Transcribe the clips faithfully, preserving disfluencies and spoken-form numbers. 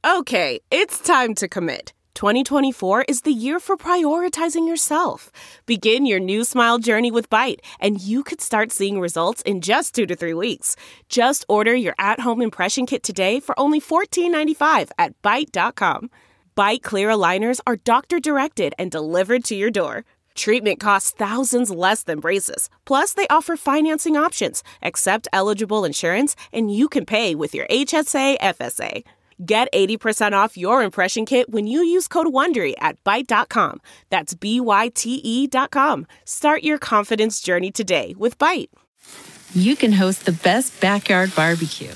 Okay, it's time to commit. twenty twenty-four is the year for prioritizing yourself. Begin your new smile journey with Byte, and you could start seeing results in just two to three weeks. Just order your at-home impression kit today for only fourteen ninety-five at byte dot com. Byte clear aligners are doctor-directed and delivered to your door. Treatment costs thousands less than braces. Plus, they offer financing options, accept eligible insurance, and you can pay with your H S A F S A. Get eighty percent off your impression kit when you use code WONDERY at byte dot com. That's B Y T E dot com. Start your confidence journey today with Byte. You can host the best backyard barbecue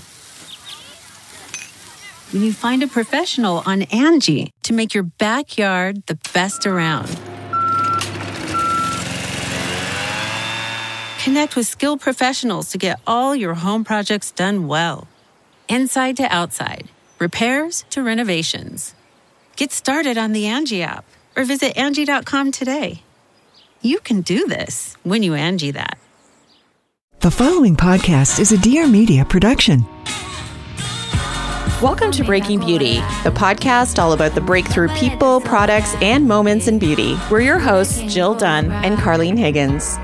when you find a professional on Angie to make your backyard the best around. Connect with skilled professionals to get all your home projects done well. Inside to outside. Repairs to renovations. Get started on the Angie app or visit Angie dot com today. You can do this when you Angie that. The following podcast is a Dear Media production. Welcome to Breaking Beauty, the podcast all about the breakthrough people, products, and moments in beauty. We're your hosts, Jill Dunn and Carlene Higgins.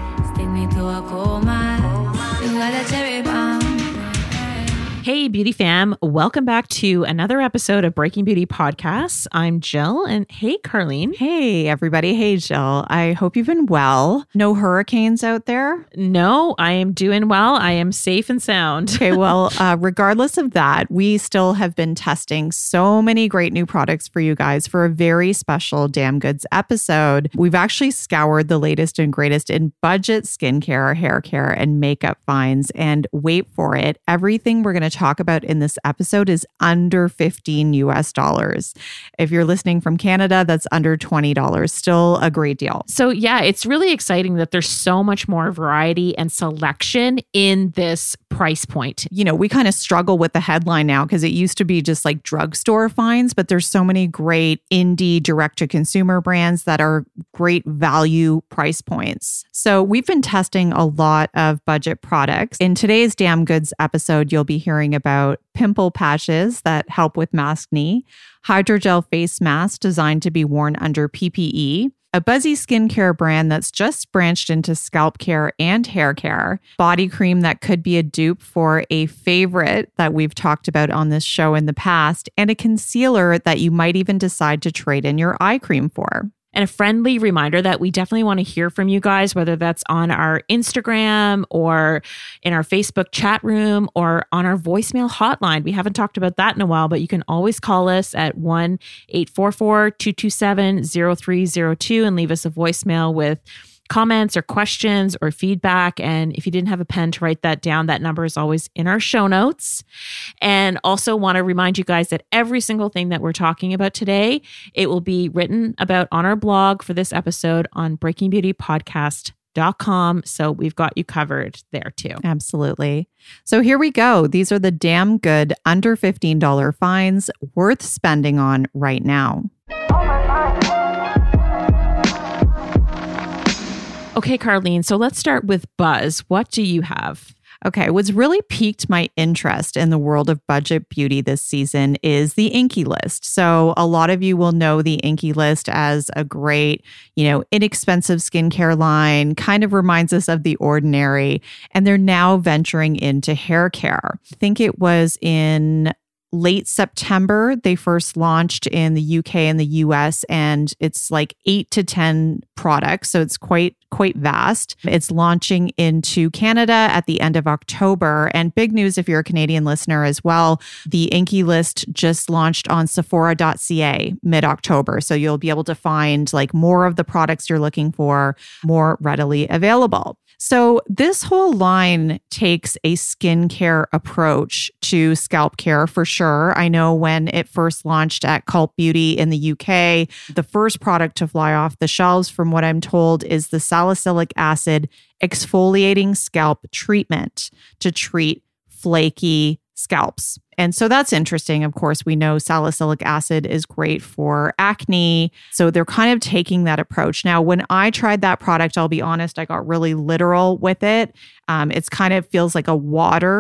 Hey, Beauty fam. Welcome back to another episode of Breaking Beauty Podcasts. I'm Jill, and hey, Carlene. Hey, everybody. Hey, Jill. I hope you've been well. No hurricanes out there? No, I am doing well. I am safe and sound. Okay, well, uh, regardless of that, we still have been testing so many great new products for you guys for a very special Damn Goods episode. We've actually scoured the latest and greatest in budget skincare, hair care, and makeup finds. And wait for it, everything we're going to talk about in this episode is under fifteen U S dollars. If you're listening from Canada, that's under twenty dollars. Still a great deal. So yeah, it's really exciting that there's so much more variety and selection in this price point. You know, we kind of struggle with the headline now because it used to be just like drugstore finds, but there's so many great indie direct-to-consumer brands that are great value price points. So we've been testing a lot of budget products. In today's Damn Goods episode, you'll be hearing about pimple patches that help with maskne, hydrogel face masks designed to be worn under P P E, a buzzy skincare brand that's just branched into scalp care and hair care, body cream that could be a dupe for a favorite that we've talked about on this show in the past, and a concealer that you might even decide to trade in your eye cream for. And a friendly reminder that we definitely want to hear from you guys, whether that's on our Instagram or in our Facebook chat room or on our voicemail hotline. We haven't talked about that in a while, but you can always call us at one eight four four, two two seven, zero three zero two and leave us a voicemail with comments or questions or feedback. And if you didn't have a pen to write that down, that number is always in our show notes. And also want to remind you guys that every single thing that we're talking about today, it will be written about on our blog for this episode on breaking beauty podcast dot com. So we've got you covered there too. Absolutely. So here we go. These are the damn good under fifteen dollars finds worth spending on right now. Okay, Carlene, so let's start with Buzz. What do you have? Okay, what's really piqued my interest in the world of budget beauty this season is the INKEY List. So a lot of you will know the INKEY List as a great, you know, inexpensive skincare line, kind of reminds us of The Ordinary, and they're now venturing into hair care. I think it was in late September, they first launched in the U K and the U S, and it's like eight to ten products. So it's quite, quite vast. It's launching into Canada at the end of October. And big news if you're a Canadian listener as well, the INKEY List just launched on Sephora dot C A mid-October. So you'll be able to find like more of the products you're looking for more readily available. So this whole line takes a skincare approach to scalp care for sure. I know when it first launched at Cult Beauty in the U K, the first product to fly off the shelves, from what I'm told, is the salicylic acid exfoliating scalp treatment to treat flaky scalps. And so that's interesting. Of course, we know salicylic acid is great for acne. So they're kind of taking that approach. Now, when I tried that product, I'll be honest, I got really literal with it. Um, it's kind of feels like a water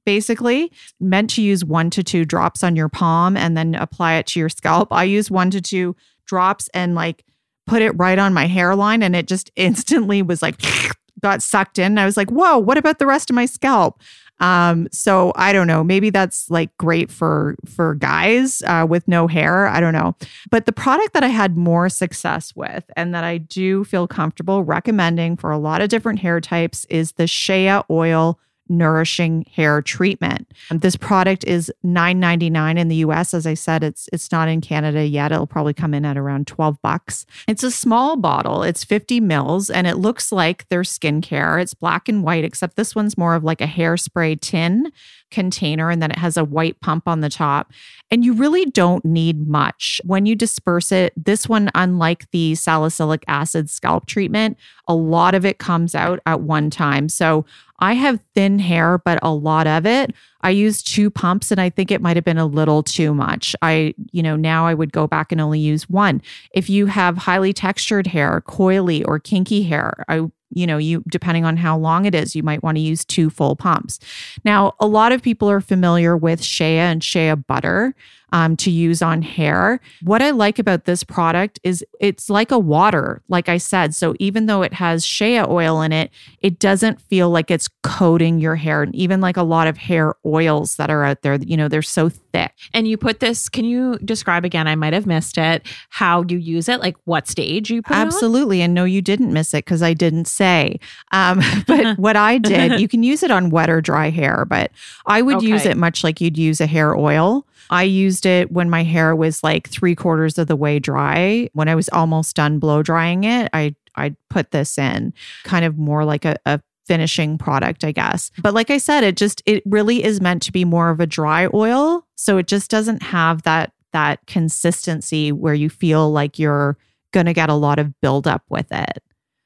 basically. Meant to use one to two drops on your palm and then apply it to your scalp. I use one to two drops and like put it right on my hairline, and it just instantly was like got sucked in. I was like, whoa, what about the rest of my scalp? Um, so I don't know, maybe that's like great for, for guys, uh, with no hair. I don't know. But the product that I had more success with and that I do feel comfortable recommending for a lot of different hair types is the Shea Oil Nourishing Hair Treatment. Um, this product is nine ninety-nine in the U S. As I said, it's it's not in Canada yet. It'll probably come in at around twelve bucks. It's a small bottle. It's fifty mils and it looks like their skincare. It's black and white, except this one's more of like a hairspray tin container, and then it has a white pump on the top. And you really don't need much. When you disperse it, this one, unlike the salicylic acid scalp treatment, a lot of it comes out at one time. So I have thin hair, but a lot of it. I used two pumps and I think it might have been a little too much. I, you know, now I would go back and only use one. If you have highly textured hair, coily or kinky hair, I You know, you depending on how long it is, you might want to use two full pumps. Now, a lot of people are familiar with Shea and Shea butter um, to use on hair. What I like about this product is it's like a water, like I said. So even though it has Shea oil in it, it doesn't feel like it's coating your hair. And even like a lot of hair oils that are out there, you know, they're so thick. And you put this, can you describe again? I might have missed it, how you use it, like what stage you put Absolutely. it on? And no, you didn't miss it because I didn't say. Um, but what I did, you can use it on wet or dry hair, but I would Okay. use it much like you'd use a hair oil. I used it when my hair was like three quarters of the way dry. When I was almost done blow drying it, I I put this in, kind of more like a, a finishing product, I guess. But like I said, it just, it really is meant to be more of a dry oil. So it just doesn't have that, that consistency where you feel like you're going to get a lot of buildup with it.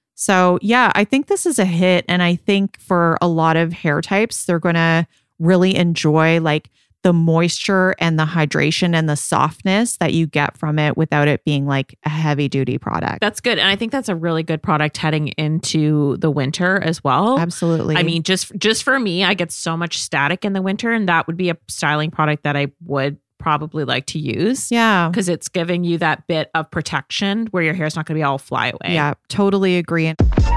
So yeah, I think this is a hit. And I think for a lot of hair types, they're going to really enjoy like the moisture and the hydration and the softness that you get from it without it being like a heavy duty product. That's good. And I think that's a really good product heading into the winter as well. Absolutely. I mean, just just for me, I get so much static in the winter, and that would be a styling product that I would probably like to use. Yeah. Because it's giving you that bit of protection where your hair's not going to be all fly away. Yeah, totally agree.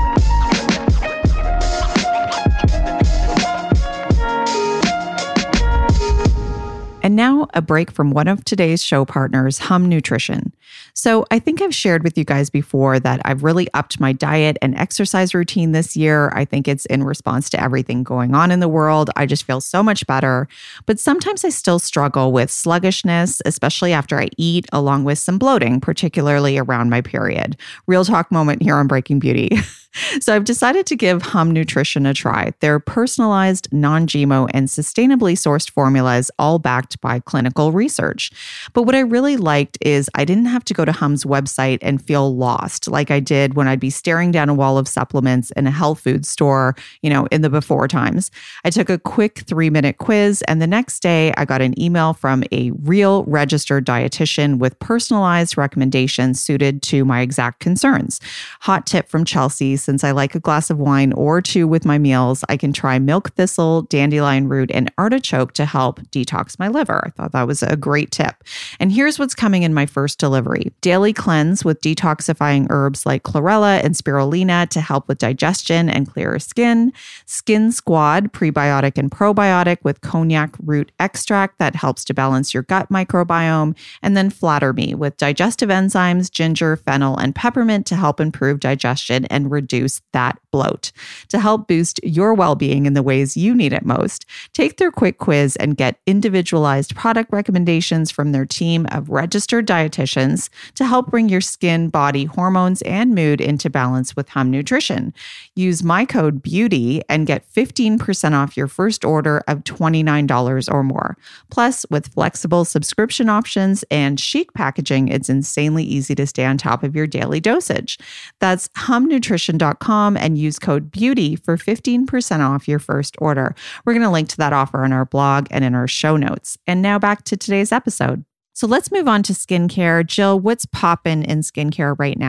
And now a break from one of today's show partners, Hum Nutrition. So I think I've shared with you guys before that I've really upped my diet and exercise routine this year. I think it's in response to everything going on in the world. I just feel so much better. But sometimes I still struggle with sluggishness, especially after I eat, along with some bloating, particularly around my period. Real talk moment here on Breaking Beauty. So I've decided to give Hum Nutrition a try. They're personalized, non-G M O, and sustainably sourced formulas, all backed by clinical research. But what I really liked is I didn't have to go to Hum's website and feel lost like I did when I'd be staring down a wall of supplements in a health food store, you know, in the before times. I took a quick three-minute quiz, and the next day I got an email from a real registered dietitian with personalized recommendations suited to my exact concerns. Hot tip from Chelsea: since I like a glass of wine or two with my meals, I can try milk thistle, dandelion root, and artichoke to help detox my liver. I thought that was a great tip. And here's what's coming in my first delivery. Daily cleanse with detoxifying herbs like chlorella and spirulina to help with digestion and clearer skin. Skin Squad, prebiotic and probiotic with cognac root extract that helps to balance your gut microbiome. And then Flatter Me with digestive enzymes, ginger, fennel, and peppermint to help improve digestion and reduce reduce that bloat. To help boost your well-being in the ways you need it most, take their quick quiz and get individualized product recommendations from their team of registered dietitians to help bring your skin, body, hormones, and mood into balance with Hum Nutrition. Use my code BEAUTY and get fifteen percent off your first order of twenty-nine dollars or more. Plus, with flexible subscription options and chic packaging, it's insanely easy to stay on top of your daily dosage. That's hum nutrition dot com and use code BEAUTY for fifteen percent off your first order. We're going to link to that offer on our blog and in our show notes. And now back to today's episode. So let's move on to skincare. Jill, what's poppin' in skincare right now?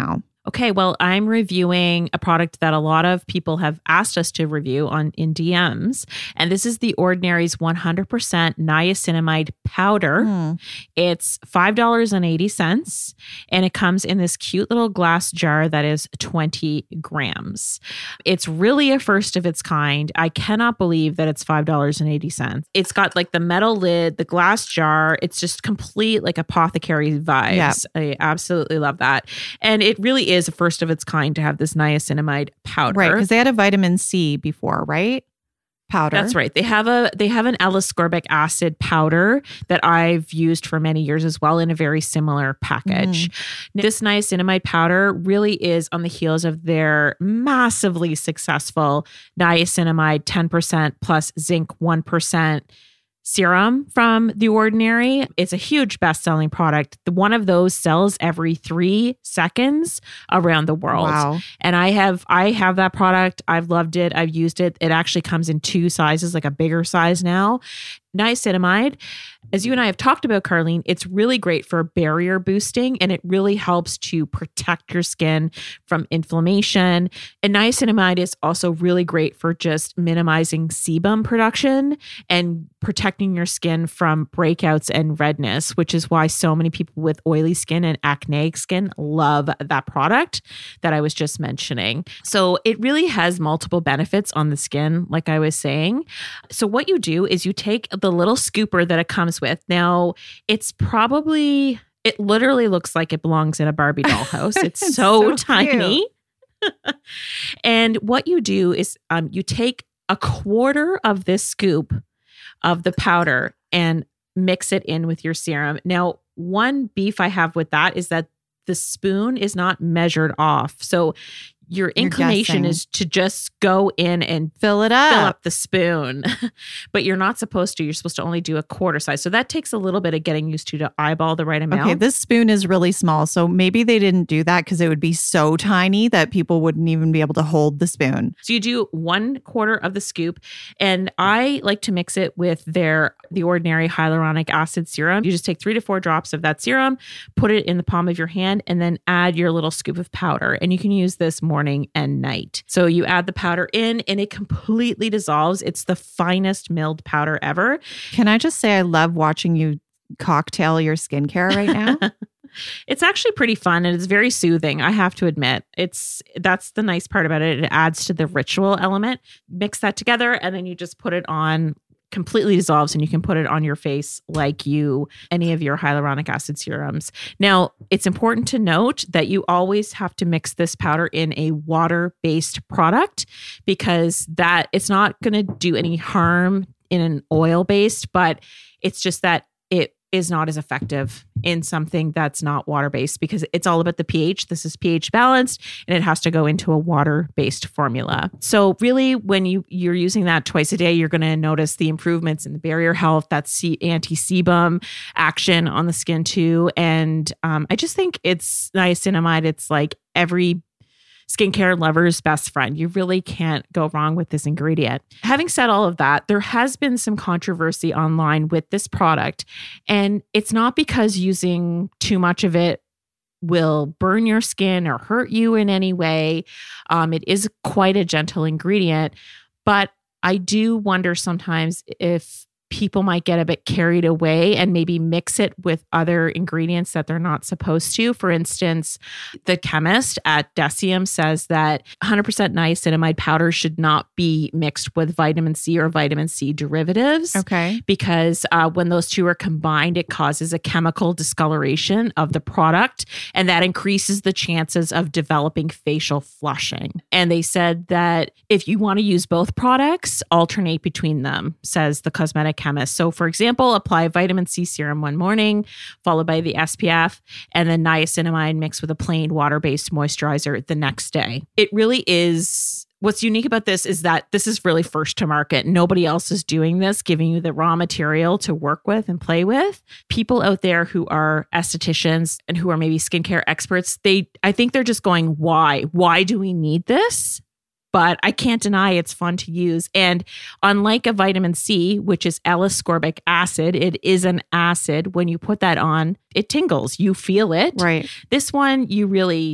Okay, well, I'm reviewing a product that a lot of people have asked us to review on in D Ms, and this is The Ordinary's one hundred percent niacinamide powder. Mm. It's five dollars and eighty cents, and it comes in this cute little glass jar that is twenty grams. It's really a first of its kind. I cannot believe that it's five dollars and eighty cents. It's got like the metal lid, the glass jar. It's just complete like apothecary vibes. Yeah. I absolutely love that. And it really is a first of its kind to have this niacinamide powder. Right, because they had a vitamin C before, right? Powder. That's right. They have a they have an L-ascorbic acid powder that I've used for many years as well in a very similar package. Mm. This niacinamide powder really is on the heels of their massively successful niacinamide ten percent plus zinc one percent serum from The Ordinary. It's a huge best-selling product. The one of those sells every three seconds around the world. Wow. And I have I have that product. I've loved it. I've used it. It actually comes in two sizes, like a bigger size now. Niacinamide, as you and I have talked about, Carlene, it's really great for barrier boosting, and it really helps to protect your skin from inflammation. And niacinamide is also really great for just minimizing sebum production and protecting your skin from breakouts and redness, which is why so many people with oily skin and acneic skin love that product that I was just mentioning. So it really has multiple benefits on the skin, like I was saying. So what you do is you take the little scooper that it comes with. Now, it's probably, it literally looks like it belongs in a Barbie doll house. It's, it's so, so tiny. And what you do is um, you take a quarter of this scoop of the powder and mix it in with your serum. Now, one beef I have with that is that the spoon is not measured off. So your inclination is to just go in and fill it up, fill up the spoon, but you're not supposed to. You're supposed to only do a quarter size. So that takes a little bit of getting used to to eyeball the right amount. Okay, this spoon is really small. So maybe they didn't do that because it would be so tiny that people wouldn't even be able to hold the spoon. So you do one quarter of the scoop, and I like to mix it with their The Ordinary hyaluronic acid serum. You just take three to four drops of that serum, put it in the palm of your hand, and then add your little scoop of powder. And you can use this more morning and night. So you add the powder in and it completely dissolves. It's the finest milled powder ever. Can I just say I love watching you cocktail your skincare right now? It's actually pretty fun and it's very soothing, I have to admit. It's that's the nice part about it. It adds to the ritual element. Mix that together and then you just put it on, completely dissolves, and you can put it on your face like you any of your hyaluronic acid serums. Now, it's important to note that you always have to mix this powder in a water-based product because that it's not going to do any harm in an oil-based, but it's just that it is not as effective in something that's not water-based because it's all about the pH. This is pH balanced and it has to go into a water-based formula. So really when you, you're using that twice a day, you're going to notice the improvements in the barrier health, that's anti-sebum action on the skin too. And um, I just think it's niacinamide. It's like every skincare lover's best friend. You really can't go wrong with this ingredient. Having said all of that, there has been some controversy online with this product, and it's not because using too much of it will burn your skin or hurt you in any way. Um, it is quite a gentle ingredient, but I do wonder sometimes if people might get a bit carried away and maybe mix it with other ingredients that they're not supposed to. For instance, the chemist at Deciem says that one hundred percent niacinamide powder should not be mixed with vitamin C or vitamin C derivatives. Okay. Because uh, when those two are combined, it causes a chemical discoloration of the product, and that increases the chances of developing facial flushing. And they said that if you want to use both products, alternate between them, says the cosmetic chemist. So for example, apply vitamin C serum one morning, followed by the S P F, and then niacinamide mixed with a plain water-based moisturizer the next day. It really is, what's unique about this is that this is really first to market. Nobody else is doing this, giving you the raw material to work with and play with. People out there who are estheticians and who are maybe skincare experts, they, I think they're just going, why? Why do we need this? But I can't deny it's fun to use. And unlike a vitamin C, which is L-ascorbic acid, it is an acid. When you put that on, it tingles. You feel it. Right. This one, you really,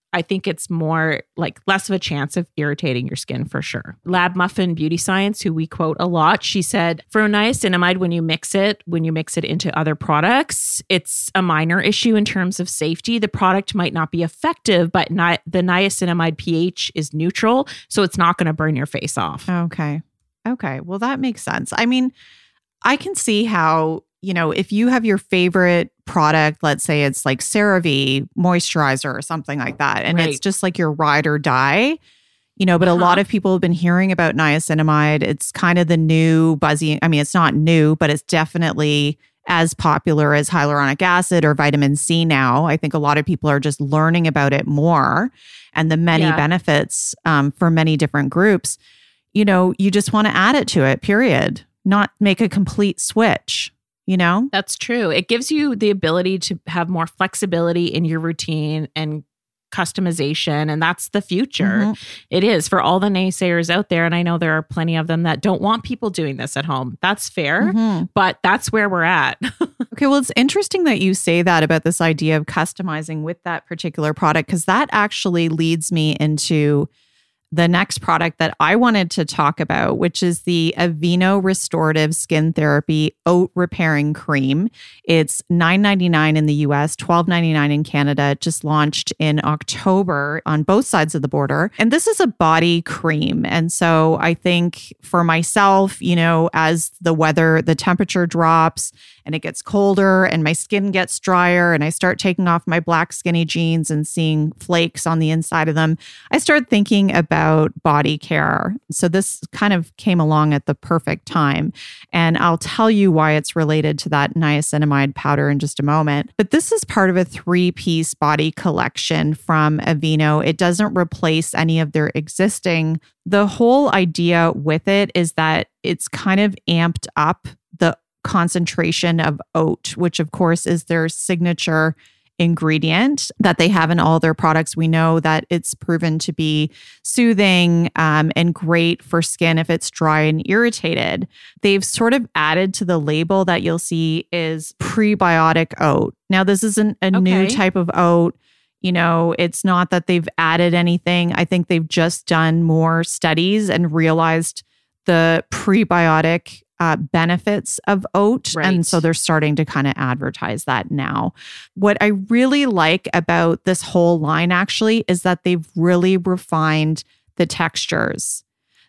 I think it's more like less of a chance of irritating your skin for sure. Lab Muffin Beauty Science, who we quote a lot, she said, for niacinamide, when you mix it, when you mix it into other products, it's a minor issue in terms of safety. The product might not be effective, but ni- the niacinamide pH is neutral, so it's not going to burn your face off. Okay. Okay. Well, that makes sense. I mean, I can see how, you know, if you have your favorite product, let's say it's like CeraVe moisturizer or something like that, and Right. it's just like your ride or die, you know, but Uh-huh. a lot of people have been hearing about niacinamide. It's kind of the new buzzy. I mean, it's not new, but it's definitely as popular as hyaluronic acid or vitamin C now. I think a lot of people are just learning about it more and the many Yeah. benefits um, for many different groups. You know, you just want to add it to it, period. Not make a complete switch, you know? That's true. It gives you the ability to have more flexibility in your routine and customization. And that's the future. Mhm. It is for all the naysayers out there. And I know there are plenty of them that don't want people doing this at home. That's fair, Mhm. but that's where we're at. Okay, well, it's interesting that you say that about this idea of customizing with that particular product, because that actually leads me into the next product that I wanted to talk about, which is the Aveeno Restorative Skin Therapy Oat Repairing Cream. It's nine ninety-nine in the U S, twelve ninety-nine in Canada. It just launched in October on both sides of the border. And this is a body cream. And so I think for myself, you know, as the weather, the temperature drops and it gets colder and my skin gets drier and I start taking off my black skinny jeans and seeing flakes on the inside of them, I start thinking about body care. So this kind of came along at the perfect time. And I'll tell you why it's related to that niacinamide powder in just a moment. But this is part of a three-piece body collection from Aveeno. It doesn't replace any of their existing. The whole idea with it is that it's kind of amped up the concentration of oat, which of course is their signature ingredient that they have in all their products. We know that it's proven to be soothing um, and great for skin if it's dry and irritated. They've sort of added to the label that you'll see is prebiotic oat. Now, this isn't a new Okay. type of oat. You know, it's not that they've added anything. I think they've just done more studies and realized the prebiotic Uh, benefits of oat. Right. And so they're starting to kind of advertise that now. What I really like about this whole line actually is that they've really refined the textures.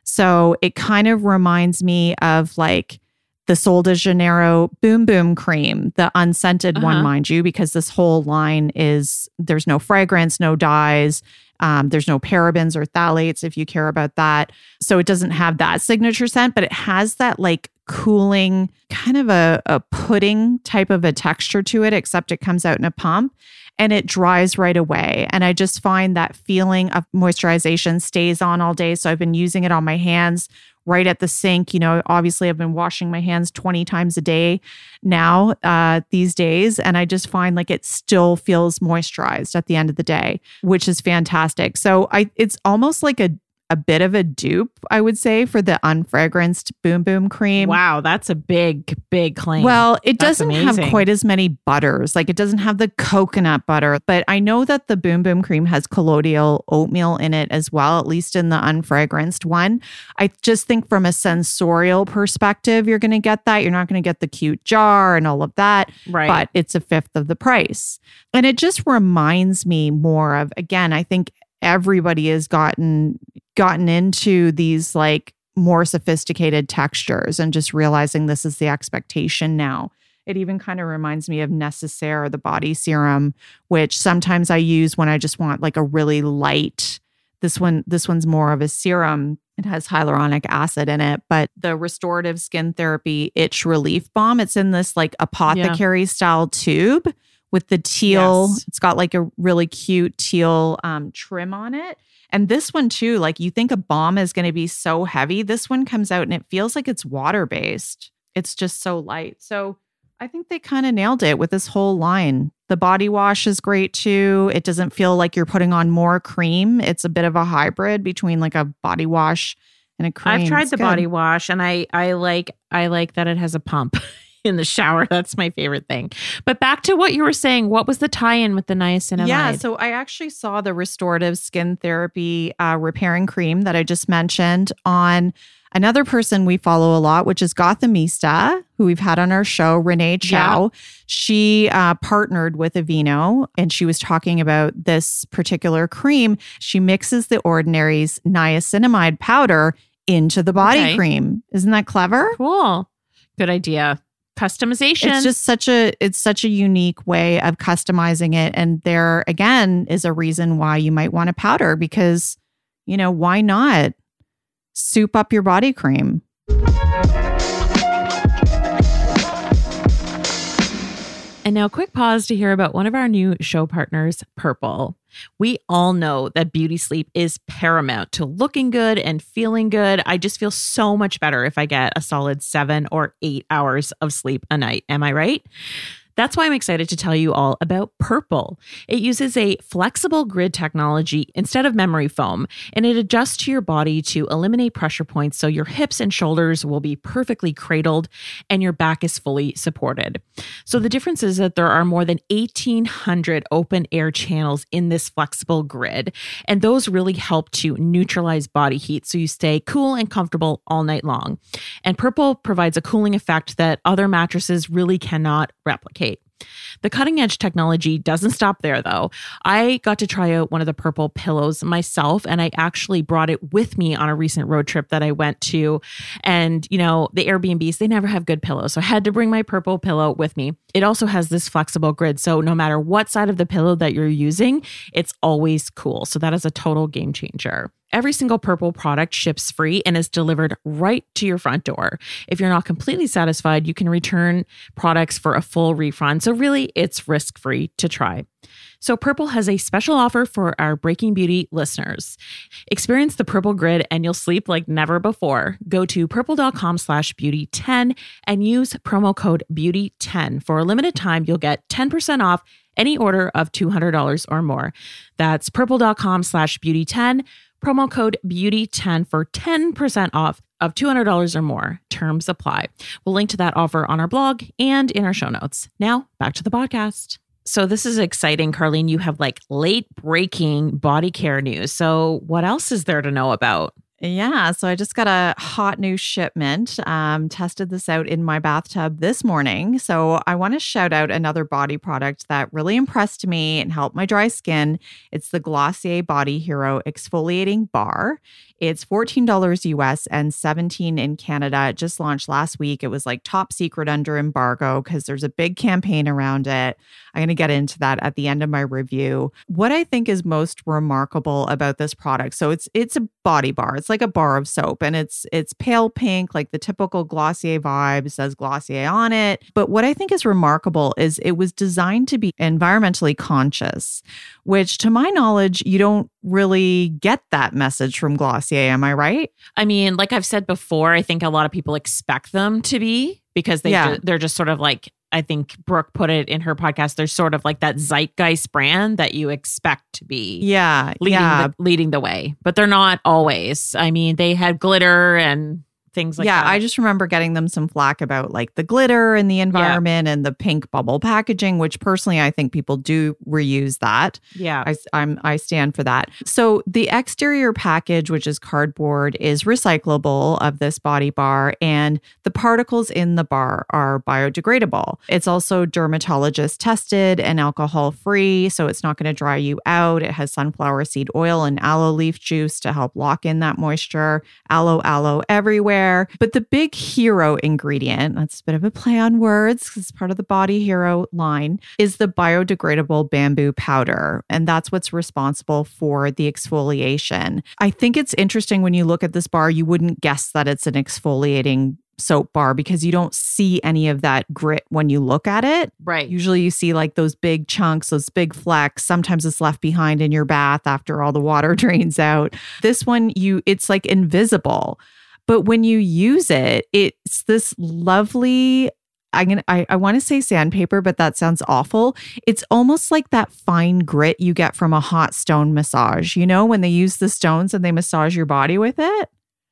So it kind of reminds me of like the Sol de Janeiro Boom Boom Cream, the unscented Uh-huh. one, mind you, because this whole line is, there's no fragrance, no dyes. Um, there's no parabens or phthalates if you care about that. So it doesn't have that signature scent, but it has that like cooling, kind of a, a pudding type of a texture to it, except it comes out in a pump and it dries right away. And I just find that feeling of moisturization stays on all day. So I've been using it on my hands right at the sink. You know, obviously I've been washing my hands twenty times a day now uh, these days. And I just find like it still feels moisturized at the end of the day, which is fantastic. So I, it's almost like a a bit of a dupe, I would say, for the unfragranced Boom Boom Cream. Wow, that's a big, big claim. Well, it That's doesn't amazing. have quite as many butters. Like it doesn't have the coconut butter, but I know that the Boom Boom Cream has colloidal oatmeal in it as well, at least in the unfragranced one. I just think from a sensorial perspective, you're going to get that. You're not going to get the cute jar and all of that, Right. but it's a fifth of the price. And it just reminds me more of, again, I think everybody has gotten gotten into these like more sophisticated textures and just realizing this is the expectation now. It even kind of reminds me of Necessaire, the body serum, which sometimes I use when I just want like a really light. This one, this one's more of a serum. It has hyaluronic acid in it, but the Restorative Skin Therapy Itch Relief Balm, it's in this like apothecary style tube with the teal. Yes. It's got like a really cute teal um, trim on it. And this one too, like you think a balm is going to be so heavy. This one comes out and it feels like it's water-based. It's just so light. So I think they kind of nailed it with this whole line. The body wash is great too. It doesn't feel like you're putting on more cream. It's a bit of a hybrid between like a body wash and a cream. I've tried It's the good. body wash and I I like I like that it has a pump. in the shower. That's my favorite thing. But back to what you were saying, what was the tie-in with the niacinamide? Yeah, so I actually saw the restorative skin therapy uh, repairing cream that I just mentioned on another person we follow a lot, which is Gothamista, who we've had on our show, Renee Chow. Yeah. She uh, partnered with Aveeno, and she was talking about this particular cream. She mixes the Ordinary's niacinamide powder into the body okay. cream. Isn't that clever? Cool. Good idea. Customization. It's just such a it's such a unique way of customizing it. And there again is a reason why you might want a powder, because, you know, why not soup up your body cream? And now, quick pause to hear about one of our new show partners, Purple. We all know that beauty sleep is paramount to looking good and feeling good. I just feel so much better if I get a solid seven or eight hours of sleep a night. Am I right? That's why I'm excited to tell you all about Purple. It uses a flexible grid technology instead of memory foam, and it adjusts to your body to eliminate pressure points so your hips and shoulders will be perfectly cradled and your back is fully supported. So the difference is that there are more than eighteen hundred open air channels in this flexible grid, and those really help to neutralize body heat so you stay cool and comfortable all night long. And Purple provides a cooling effect that other mattresses really cannot replicate. The cutting edge technology doesn't stop there, though. I got to try out one of the Purple pillows myself, and I actually brought it with me on a recent road trip that I went to. And, you know, the Airbnbs, they never have good pillows. So I had to bring my Purple pillow with me. It also has this flexible grid. So no matter what side of the pillow that you're using, it's always cool. So that is a total game changer. Every single Purple product ships free and is delivered right to your front door. If you're not completely satisfied, you can return products for a full refund. So really, it's risk-free to try. So Purple has a special offer for our Breaking Beauty listeners. Experience the Purple grid and you'll sleep like never before. Go to purple.com slash beauty 10 and use promo code beauty ten. For a limited time, you'll get ten percent off any order of two hundred dollars or more. That's purple.com slash beauty 10. Promo code beauty ten for ten percent off of two hundred dollars or more. Terms apply. We'll link to that offer on our blog and in our show notes. Now, back to the podcast. So this is exciting, Carlene. You have like late breaking body care news. So what else is there to know about? Yeah, so I just got a hot new shipment. Um, tested this out in my bathtub this morning. So I want to shout out another body product that really impressed me and helped my dry skin. It's the Glossier Body Hero Exfoliating Bar. It's fourteen dollars U S and seventeen dollars in Canada. It just launched last week. It was like top secret under embargo because there's a big campaign around it. I'm going to get into that at the end of my review. What I think is most remarkable about this product, so it's it's a body bar. It's like a bar of soap, and it's it's pale pink, like the typical Glossier vibe. It says Glossier on it. But what I think is remarkable is it was designed to be environmentally conscious, which to my knowledge, you don't really get that message from Glossier. Am I right? I mean, like I've said before, I think a lot of people expect them to be because they Yeah. ju- they're just sort of like, I think Brooke put it in her podcast, there's sort of like that zeitgeist brand that you expect to be Yeah, leading, yeah. the, leading the way. But they're not always. I mean, they had glitter and things like yeah, that. I just remember getting them some flack about like the glitter and the environment and the pink bubble packaging, which personally I think people do reuse that. Yeah. I, I'm, I stand for that. So the exterior package, which is cardboard, is recyclable of this body bar, and the particles in the bar are biodegradable. It's also dermatologist tested and alcohol free, so it's not going to dry you out. It has sunflower seed oil and aloe leaf juice to help lock in that moisture. Aloe, aloe everywhere. But the big hero ingredient, that's a bit of a play on words because it's part of the Body Hero line, is the biodegradable bamboo powder. And that's what's responsible for the exfoliation. I think it's interesting when you look at this bar, you wouldn't guess that it's an exfoliating soap bar because you don't see any of that grit when you look at it. Right. Usually you see like those big chunks, those big flecks. Sometimes it's left behind in your bath after all the water drains out. This one, you it's like invisible. But when you use it, it's this lovely, I'm gonna, I, I want to say sandpaper, but that sounds awful. It's almost like that fine grit you get from a hot stone massage. You know, when they use the stones and they massage your body with it?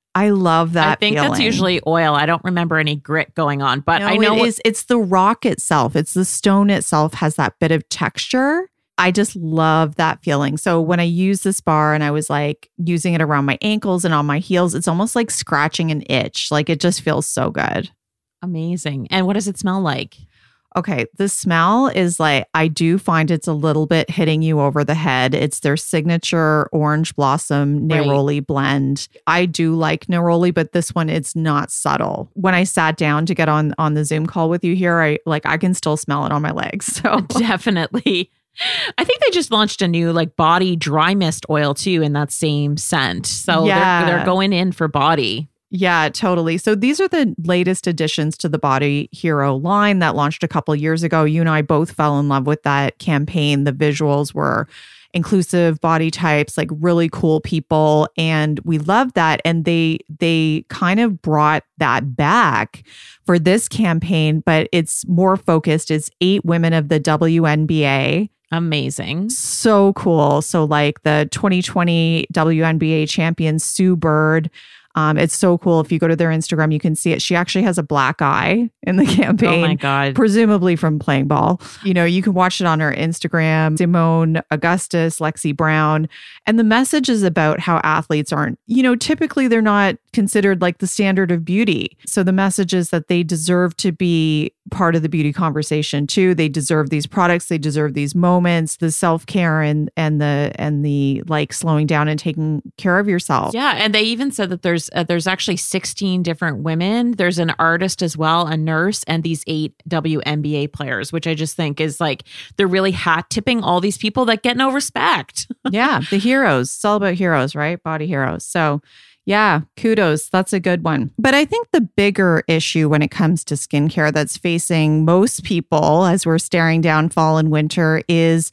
I love that I think feeling. that's usually oil. I don't remember any grit going on, but no, I know it what- is. It's the rock itself. It's the stone itself has that bit of texture. I just love that feeling. So when I use this bar and I was like using it around my ankles and on my heels, it's almost like scratching an itch. Like it just feels so good. Amazing. And what does it smell like? Okay, the smell is like, I do find it's a little bit hitting you over the head. It's their signature orange blossom neroli right. blend. I do like neroli, but this one, it's not subtle. When I sat down to get on on the Zoom call with you here, I like I can still smell it on my legs. So definitely. I think they just launched a new like body dry mist oil too in that same scent. So yeah. they're, they're going in for body. Yeah, totally. So these are the latest additions to the Body Hero line that launched a couple years ago. You and I both fell in love with that campaign. The visuals were inclusive body types, like really cool people, and we loved that. And they they kind of brought that back for this campaign, but it's more focused. It's eight women of the W N B A. Amazing. So cool. So like the twenty twenty W N B A champion, Sue Bird. Um, it's so cool. If you go to their Instagram, you can see it. She actually has a black eye in the campaign. Oh my God. Presumably from playing ball. You know, you can watch it on her Instagram. Simone Augustus, Lexi Brown. And the message is about how athletes aren't, you know, typically they're not considered like the standard of beauty. So the message is that they deserve to be part of the beauty conversation too. They deserve these products. They deserve these moments, the self-care and and the and the like slowing down and taking care of yourself. Yeah, and they even said that there's uh, there's actually sixteen different women. There's an artist as well, a nurse, and these eight W N B A players, which I just think is like they're really hat tipping all these people that get no respect. Yeah, the heroes. It's all about heroes, right? Body heroes. So yeah, kudos. That's a good one. But I think the bigger issue when it comes to skincare that's facing most people as we're staring down fall and winter is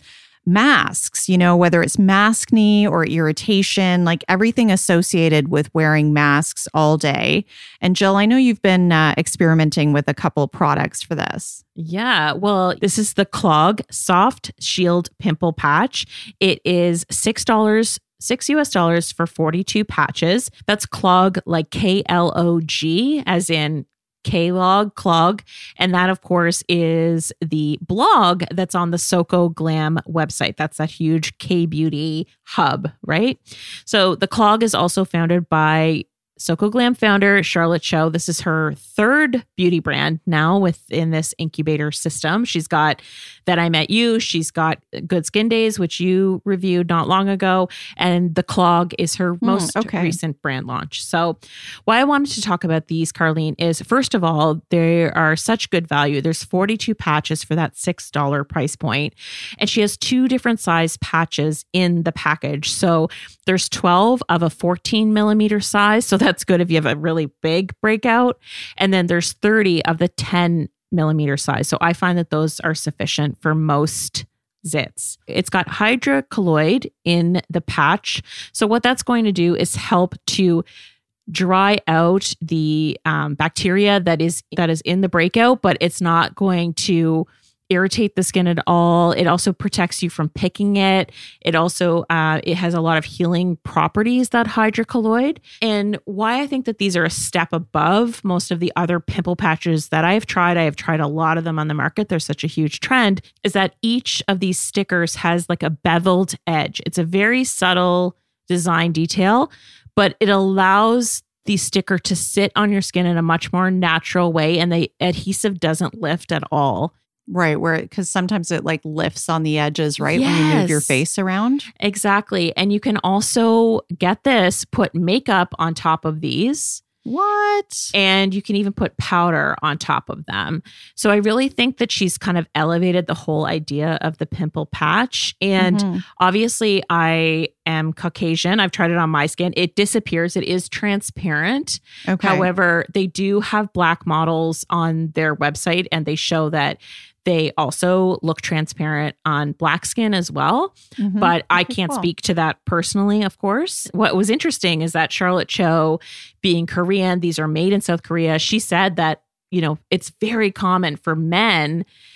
masks, you know, whether it's maskne or irritation, like everything associated with wearing masks all day. And Jill, I know you've been uh, experimenting with a couple products for this. Yeah, well, this is the Clog Soft Shield Pimple Patch. It is six dollars. Six U S dollars for forty-two patches. That's Clog, like K L O G, as in K-Log, Clog. And that, of course, is the blog that's on the Soko Glam website. That's that huge K-beauty hub, right? So the Clog is also founded by Soko Glam founder Charlotte Cho. This is her third beauty brand now within this incubator system. She's got That I Met You. She's got Good Skin Days, which you reviewed not long ago. And the Clog is her most mm, okay. recent brand launch. So why I wanted to talk about these, Carlene, is first of all, they are such good value. There's forty-two patches for that six dollars price point. And she has two different size patches in the package. So there's twelve of a fourteen millimeter size. So that's good if you have a really big breakout. And then there's thirty of the ten millimeter size. So I find that those are sufficient for most zits. It's got hydrocolloid in the patch. So what that's going to do is help to dry out the um, bacteria that is that is in the breakout, but it's not going to irritate the skin at all. It also protects you from picking it. It also, uh, it has a lot of healing properties, that hydrocolloid. And why I think that these are a step above most of the other pimple patches that I've tried, I have tried a lot of them on the market. There's such a huge trend, is that each of these stickers has like a beveled edge. It's a very subtle design detail, but it allows the sticker to sit on your skin in a much more natural way. And the adhesive doesn't lift at all. Right, where because sometimes it like lifts on the edges, right? Yes. When you move your face around. Exactly. And you can also, get this, put makeup on top of these. What? And you can even put powder on top of them. So I really think that she's kind of elevated the whole idea of the pimple patch. And mm-hmm. obviously I am Caucasian. I've tried it on my skin. It disappears. It is transparent. Okay. However, they do have black models on their website, and they show that they also look transparent on black skin as well. Mm-hmm. But I Okay, can't cool. speak to that personally, of course. What was interesting is that Charlotte Cho, being Korean, these are made in South Korea. She said that, you know, it's very common for men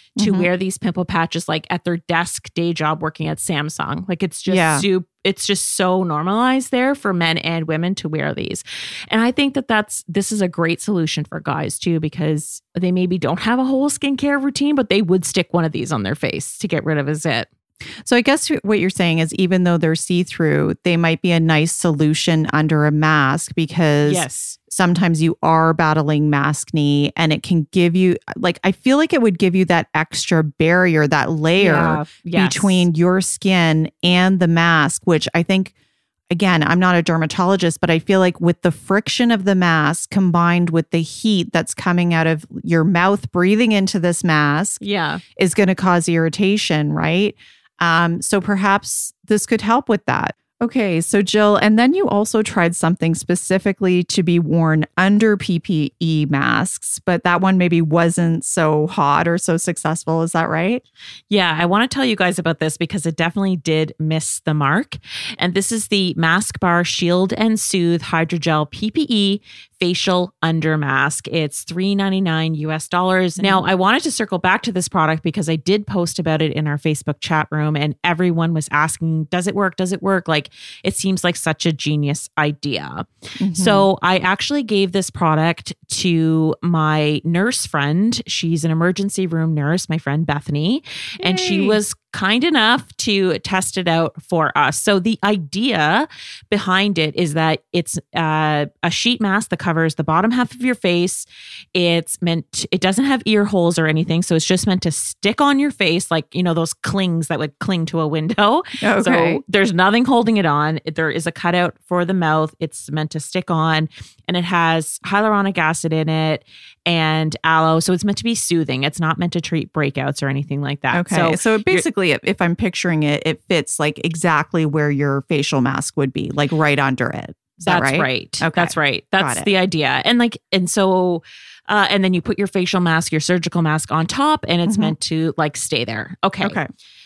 to Mhm. wear these pimple patches like at their desk day job working at Samsung. Like it's just Yeah. soup. It's just so normalized there for men and women to wear these. And I think that that's, this is a great solution for guys too, because they maybe don't have a whole skincare routine, but they would stick one of these on their face to get rid of a zit. So I guess what you're saying is even though they're see-through, they might be a nice solution under a mask because Yes. sometimes you are battling maskne and it can give you, like, I feel like it would give you that extra barrier, that layer Yeah. Yes. between your skin and the mask, which I think, again, I'm not a dermatologist, but I feel like with the friction of the mask combined with the heat that's coming out of your mouth breathing into this mask Yeah. is going to cause irritation, right? Um, so perhaps this could help with that. Okay, so Jill, and then you also tried something specifically to be worn under P P E masks, but that one maybe wasn't so hot or so successful. Is that right? Yeah, I want to tell you guys about this because it definitely did miss the mark. And this is the Mask Bar Shield and Soothe Hydrogel P P E facial under mask. It's three ninety-nine U S dollars. Mm-hmm. Now, I wanted to circle back to this product because I did post about it in our Facebook chat room and everyone was asking, does it work? Does it work? Like, it seems like such a genius idea. Mm-hmm. So I actually gave this product to my nurse friend. She's an emergency room nurse, my friend Bethany, and Yay. She was kind enough to test it out for us. So the idea behind it is that it's uh, a sheet mask that covers the bottom half of your face. It's meant, to, it doesn't have ear holes or anything. So it's just meant to stick on your face, like, you know, those clings that would cling to a window. Okay. So there's nothing holding it on. There is a cutout for the mouth. It's meant to stick on, and it has hyaluronic acid in it and aloe. So it's meant to be soothing. It's not meant to treat breakouts or anything like that. Okay. So, so basically, if I'm picturing it, it fits like exactly where your facial mask would be, like right under it. Is that That's right? right. Okay. That's right. That's the idea. And like, and so, uh, and then you put your facial mask, your surgical mask on top, and it's mm-hmm. meant to like stay there. Okay. Okay.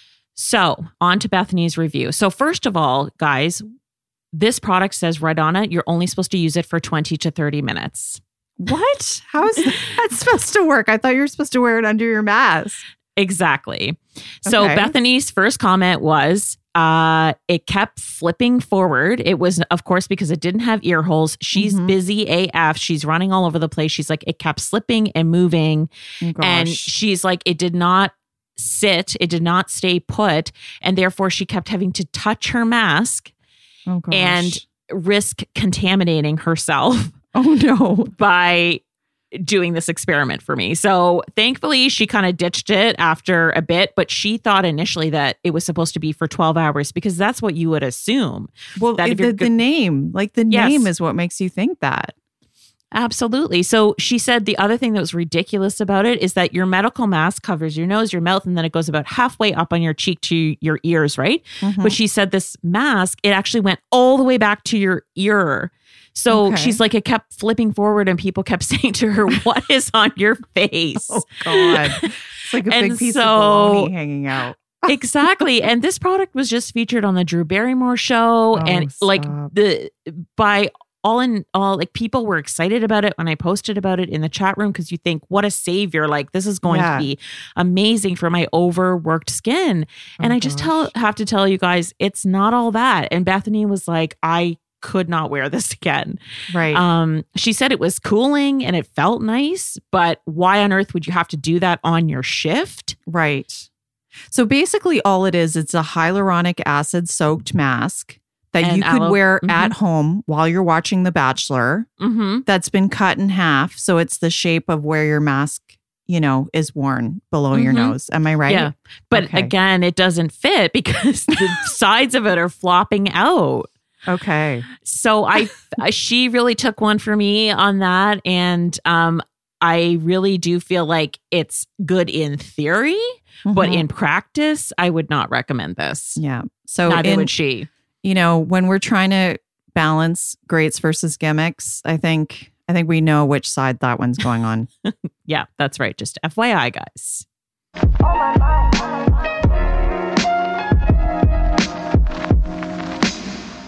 So on to Bethany's review. So first of all, guys, this product says right on it, you're only supposed to use it for twenty to thirty minutes. What? How is that supposed to work? I thought you were supposed to wear it under your mask. Exactly. So Okay. Bethany's first comment was, uh, it kept flipping forward. It was, of course, because it didn't have ear holes. She's Mhm. busy A F. She's running all over the place. She's like, it kept slipping and moving. Oh, gosh. And she's like, it did not sit. It did not stay put. And therefore she kept having to touch her mask oh, gosh. and risk contaminating herself oh no. by doing this experiment for me. So thankfully she kind of ditched it after a bit, but she thought initially that it was supposed to be for twelve hours because that's what you would assume. Well, that if the, you're the go- name, like the Yes. name is what makes you think that. Absolutely. So she said the other thing that was ridiculous about it is that your medical mask covers your nose, your mouth, and then it goes about halfway up on your cheek to your ears, right? Mhm. But she said this mask, it actually went all the way back to your ear. So Okay. she's like, it kept flipping forward and people kept saying to her, what is on your face? Oh God. It's like a And big piece so- of bologna hanging out. Exactly. And this product was just featured on the Drew Barrymore show. Oh, and like stop. the by all in all, like people were excited about it when I posted about it in the chat room because you think, what a savior. Like this is going Yeah. to be amazing for my overworked skin. And Oh, I just tell have to tell you guys, it's not all that. And Bethany was like, I could not wear this again. Right. Um, she said it was cooling and it felt nice, but why on earth would you have to do that on your shift? Right. So basically all it is, it's a hyaluronic acid soaked mask that And you could aloe- wear Mhm. at home while you're watching The Bachelor. Mm-hmm. That's been cut in half. So it's the shape of where your mask, you know, is worn below your Mhm. nose. Am I right? Yeah. But Okay. again, it doesn't fit because the sides of it are flopping out. Okay. So I, she really took one for me on that. And um, I really do feel like it's good in theory, but Mhm. in practice, I would not recommend this. yeah. So Neither in, would she. you know, when we're trying to balance greats versus gimmicks, I think I think we know which side that one's going on. Yeah, that's right. Just F Y I, guys.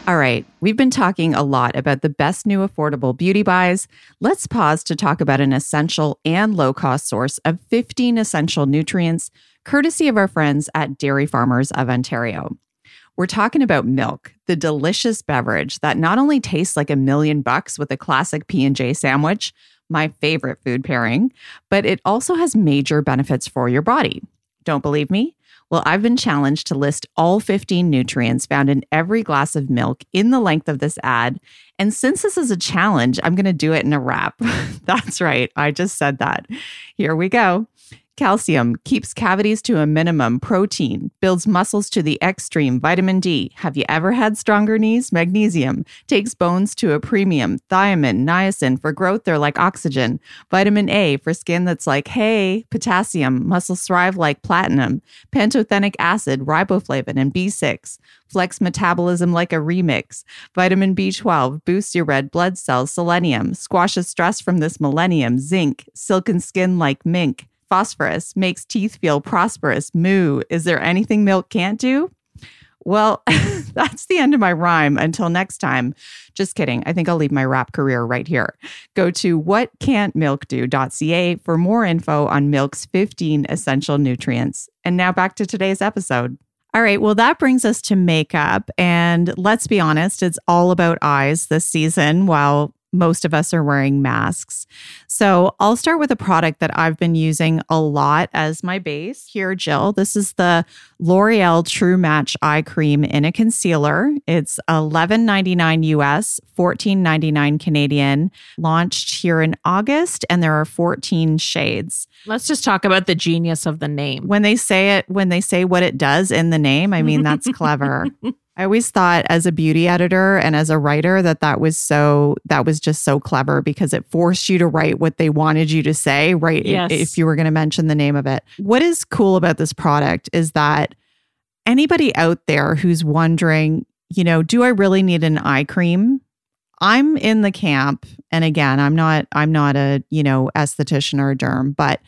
All right, we've been talking a lot about the best new affordable beauty buys. Let's pause to talk about an essential and low-cost source of fifteen essential nutrients, courtesy of our friends at Dairy Farmers of Ontario. We're talking about milk, the delicious beverage that not only tastes like a million bucks with a classic P and J sandwich, my favorite food pairing, but it also has major benefits for your body. Don't believe me? Well, I've been challenged to list all fifteen nutrients found in every glass of milk in the length of this ad. And since this is a challenge, I'm going to do it in a wrap. That's right. I just said that. Here we go. Calcium keeps cavities to a minimum. Protein builds muscles to the extreme. Vitamin D. Have you ever had stronger knees? Magnesium takes bones to a premium. Thiamine, niacin for growth, they're like oxygen. Vitamin A for skin that's like, hey. Potassium, muscles thrive like platinum. Pantothenic acid, riboflavin, and B six. Flex metabolism like a remix. Vitamin B twelve boosts your red blood cells. Selenium squashes stress from this millennium. Zinc, silken skin like mink. Phosphorus makes teeth feel prosperous. Moo, is there anything milk can't do? Well, that's the end of my rhyme. Until next time. Just kidding. I think I'll leave my rap career right here. Go to what can't milk do dot c a for more info on milk's fifteen essential nutrients. And now back to today's episode. All right, well, that brings us to makeup. And let's be honest, it's all about eyes this season, while most of us are wearing masks. So I'll start with a product that I've been using a lot as my base. Here, Jill, this is the L'Oreal True Match Eye Cream in a concealer. It's eleven ninety-nine U S, fourteen ninety-nine Canadian, launched here in August, and there are fourteen shades. Let's just talk about the genius of the name. When they say it, when they say what it does in the name, I mean, that's clever. I always thought as a beauty editor and as a writer that that was so, that was just so clever because it forced you to write what they wanted you to say, right? Yes. If, if you were going to mention the name of it. What is cool about this product is that anybody out there who's wondering, you know, do I really need an eye cream? I'm in the camp. And again, I'm not, I'm not a, you know, esthetician or a derm, but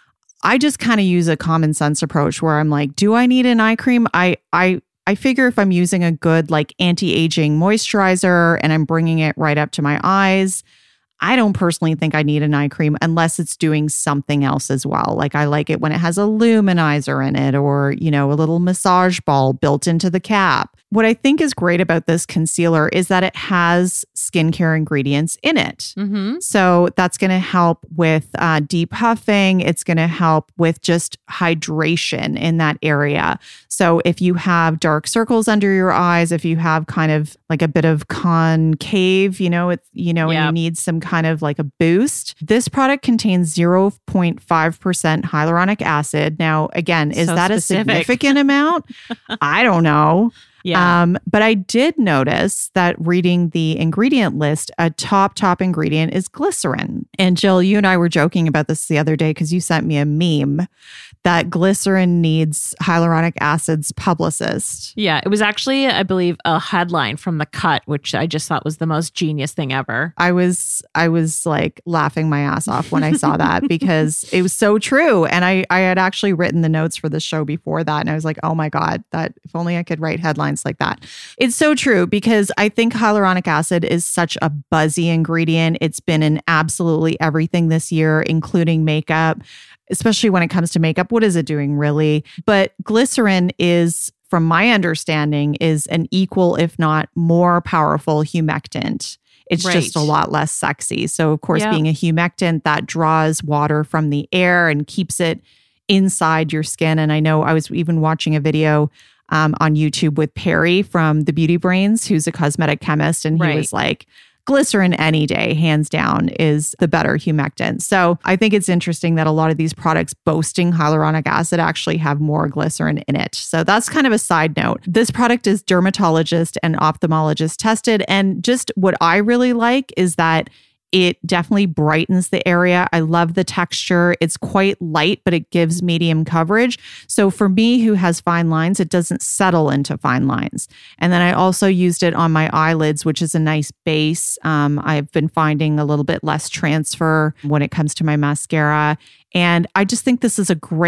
I just kind of use a common sense approach where I'm like, do I need an eye cream? I, I, I figure if I'm using a good like anti-aging moisturizer and I'm bringing it right up to my eyes, I don't personally think I need an eye cream unless it's doing something else as well. Like I like it when it has a luminizer in it or, you know, a little massage ball built into the cap. What I think is great about this concealer is that it has skincare ingredients in it. Mm-hmm. So that's going to help with uh, depuffing. It's going to help with just hydration in that area. So if you have dark circles under your eyes, if you have kind of like a bit of concave, you know, it's, you know, Yep. and you need some kind of like a boost, this product contains zero point five percent hyaluronic acid. Now, again, is So that specific. a significant amount? I don't know. Yeah. Um, but I did notice that reading the ingredient list, a top, top ingredient is glycerin. And Jill, you and I were joking about this the other day because you sent me a meme that glycerin needs hyaluronic acid's publicist. Yeah, it was actually, I believe, a headline from The Cut, which I just thought was the most genius thing ever. I was, I was like laughing my ass off when I saw that because it was so true. And I, I had actually written the notes for the show before that. And I was like, oh my God, that if only I could write headlines like that. It's so true because I think hyaluronic acid is such a buzzy ingredient. It's been in absolutely everything this year, including makeup, especially when it comes to makeup. What is it doing really? But glycerin is, from my understanding, is an equal, if not more powerful humectant. It's Right. just a lot less sexy. So of course, Yeah. being a humectant, that draws water from the air and keeps it inside your skin. And I know I was even watching a video um, on YouTube with Perry from the Beauty Brains, who's a cosmetic chemist. And he Right. was like, glycerin any day, hands down, is the better humectant. So I think it's interesting that a lot of these products boasting hyaluronic acid actually have more glycerin in it. So that's kind of a side note. This product is dermatologist and ophthalmologist tested. And just what I really like is that it definitely brightens the area. I love the texture. It's quite light, but it gives medium coverage. So for me, who has fine lines, it doesn't settle into fine lines. And then I also used it on my eyelids, which is a nice base. Um, I've been finding a little bit less transfer when it comes to my mascara. And I just think this is a great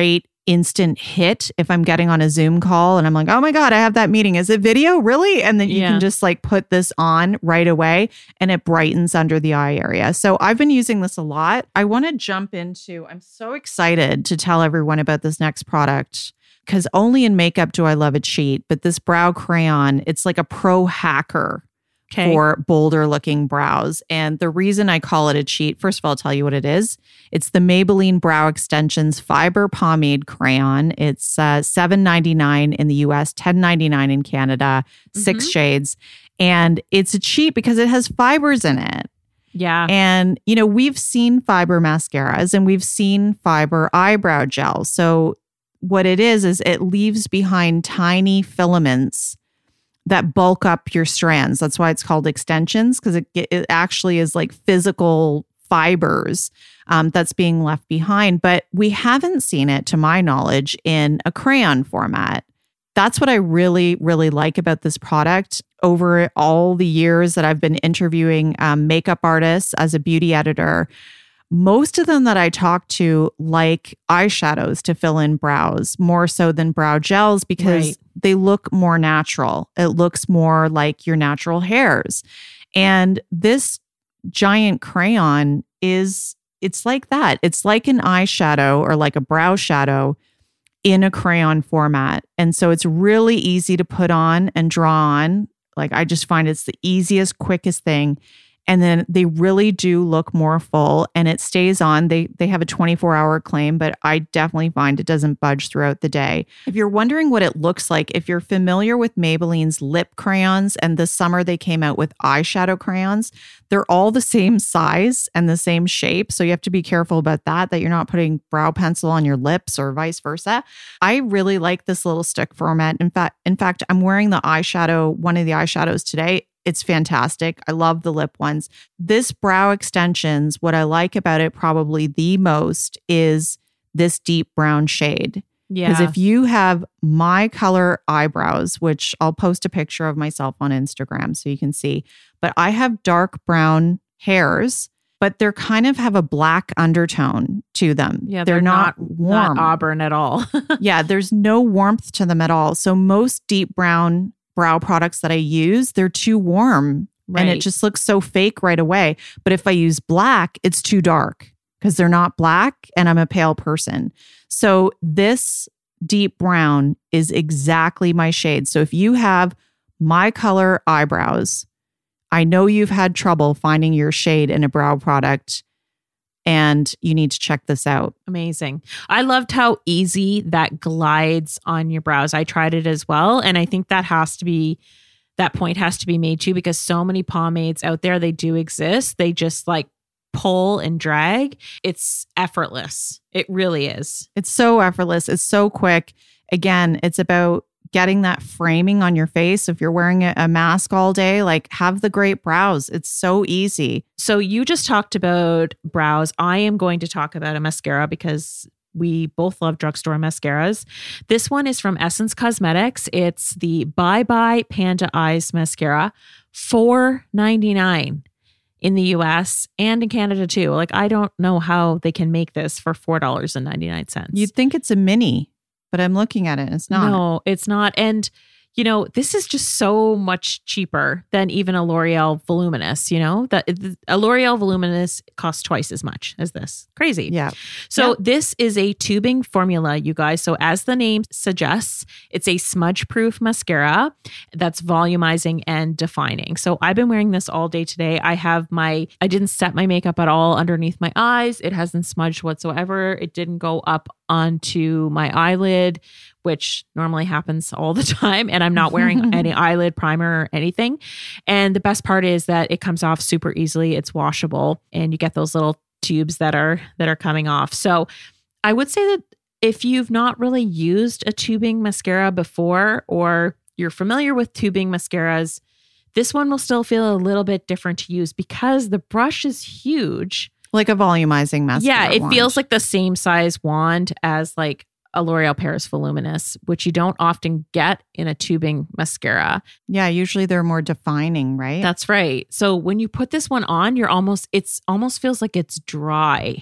instant hit if I'm getting on a Zoom call and I'm like, oh my God, I have that meeting. Is it video? Really? And then you Yeah. can just like put this on right away and it brightens under the eye area. So I've been using this a lot. I want to jump into, I'm so excited to tell everyone about this next product because only in makeup do I love a cheat, but this brow crayon, it's like a pro hacker. Okay. For bolder looking brows. And the reason I call it a cheat, first of all, I'll tell you what it is. It's the Maybelline Brow Extensions Fiber Pomade Crayon. It's uh, seven ninety-nine in the U S, ten ninety-nine in Canada, six Mhm. shades. And it's a cheat because it has fibers in it. Yeah. And, you know, we've seen fiber mascaras and we've seen fiber eyebrow gel. So what it is, is it leaves behind tiny filaments that bulk up your strands. That's why it's called extensions, because it, it actually is like physical fibers um, that's being left behind. But we haven't seen it, to my knowledge, in a crayon format. That's what I really, really like about this product. Over all the years that I've been interviewing um, makeup artists as a beauty editor, most of them that I talk to like eyeshadows to fill in brows more so than brow gels because Right. they look more natural. It looks more like your natural hairs. And this giant crayon is, it's like that. It's like an eyeshadow or like a brow shadow in a crayon format. And so it's really easy to put on and draw on. Like I just find it's the easiest, quickest thing. And then they really do look more full and it stays on. They they have a twenty-four hour claim, but I definitely find it doesn't budge throughout the day. If you're wondering what it looks like, if you're familiar with Maybelline's lip crayons and this summer they came out with eyeshadow crayons, they're all the same size and the same shape. So you have to be careful about that, that you're not putting brow pencil on your lips or vice versa. I really like this little stick format. In fact, in fact, I'm wearing the eyeshadow, one of the eyeshadows today. It's fantastic. I love the lip ones. This brow extensions, what I like about it probably the most is this deep brown shade. Yeah. Because if you have my color eyebrows, which I'll post a picture of myself on Instagram so you can see, but I have dark brown hairs, but they're kind of have a black undertone to them. Yeah, they're, they're, not, not warm. Not auburn at all. Yeah, there's no warmth to them at all. So most deep brown brow products that I use, they're too warm and it Right. just looks so fake right away. But if I use black, it's too dark because they're not black and I'm a pale person. So this deep brown is exactly my shade. So if you have my color eyebrows, I know you've had trouble finding your shade in a brow product and you need to check this out. Amazing. I loved how easy that glides on your brows. I tried it as well. And I think that has to be, that point has to be made too, because so many pomades out there, they do exist. They just like pull and drag. It's effortless. It really is. It's so effortless. It's so quick. Again, it's about getting that framing on your face. If you're wearing a, a mask all day, like have the great brows. It's so easy. So you just talked about brows. I am going to talk about a mascara because we both love drugstore mascaras. This one is from Essence Cosmetics. It's the Bye Bye Panda Eyes Mascara, four ninety-nine in the U S and in Canada too. Like I don't know how they can make this for four dollars and ninety-nine cents. You'd think it's a mini, but I'm looking at it. It's not. No, it's not. And, you know, this is just so much cheaper than even a L'Oreal Voluminous, you know, that a L'Oreal Voluminous costs twice as much as this. Crazy. Yeah. So Yeah. this is a tubing formula, you guys. So as the name suggests, it's a smudge-proof mascara that's volumizing and defining. So I've been wearing this all day today. I have my, I didn't set my makeup at all underneath my eyes. It hasn't smudged whatsoever. It didn't go up onto my eyelid, which normally happens all the time. And I'm not wearing any eyelid primer or anything. And the best part is that it comes off super easily. It's washable and you get those little tubes that are that are coming off. So I would say that if you've not really used a tubing mascara before, or you're familiar with tubing mascaras, this one will still feel a little bit different to use because the brush is huge. Like a volumizing mascara. Yeah, it wand. feels like the same size wand as like a L'Oreal Paris Voluminous, which you don't often get in a tubing mascara. Yeah, usually they're more defining, right? That's right. So when you put this one on, you're almost, it's almost feels like it's dry.